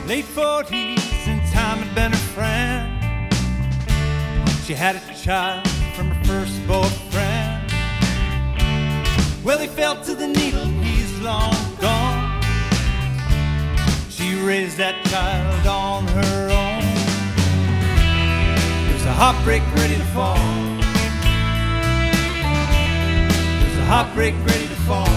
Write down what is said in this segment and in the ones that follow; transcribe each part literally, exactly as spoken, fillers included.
Late forties and time had been her friend. She had a child from her first boyfriend. Well, he fell to the needle, he's long gone. She raised that child on her own. There's a heartbreak ready to fall. There's a heartbreak ready to fall.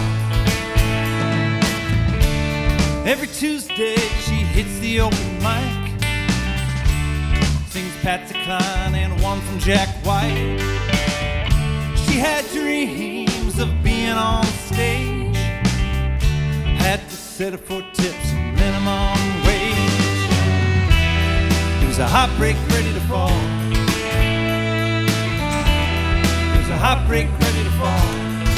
Every Tuesday she hits the open mic, sings Patsy Cline and one from Jack White. She had dreams of being on stage, had to settle for tips and minimum wage. There's a heartbreak ready to fall. There's a heartbreak ready to fall.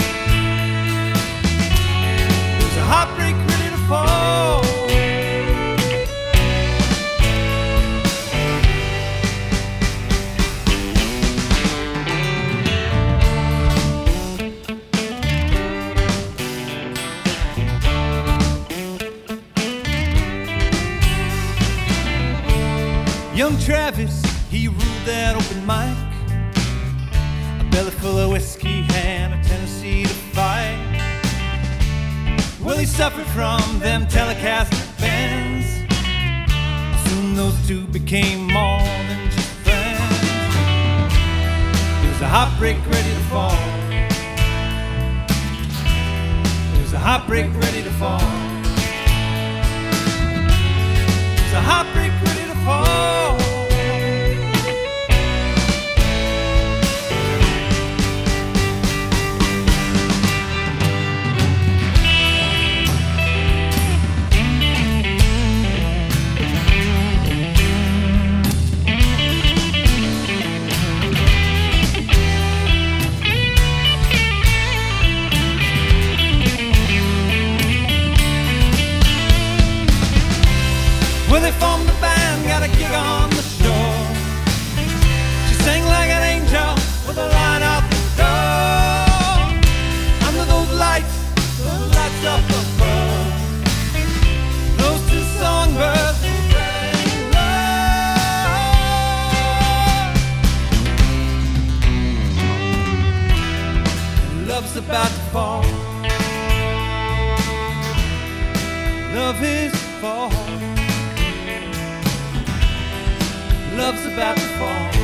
There's a heartbreak ready to fall. Young Travis, he ruled that open mic, a belly full of whiskey and a Tennessee to fight. Well, he suffered from them Telecaster bends. Soon those two became more than just friends. There's a heartbreak ready to fall. There's a heartbreak ready to fall. There's a heartbreak ready to fall. Well, they formed a band, got a gig on the shore. She sang like an angel with a line out the door. Under those lights, those lights up above, those two songbirds who sang love. Love's about to fall. Love is falling. Love's about to fall.